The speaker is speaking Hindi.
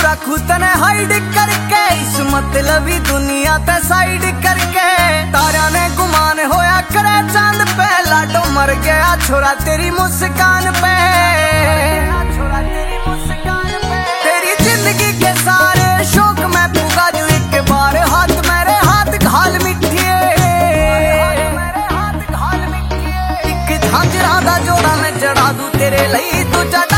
रखू तने हाइड करके, इस मतलबी दुनिया ते साइड करके। तारा ने गुमान होया करे चांद पे, लाडो मर गया छोरा तेरी मुस्कान पे। तेरी जिंदगी के सारे शौक मैं पूगा जो एक बार हाथ मेरे हाथ घाल मिठिए। एक झांझरा दा जोड़ा मैं चढ़ा दूं तेरे लिए, तू चढ़ा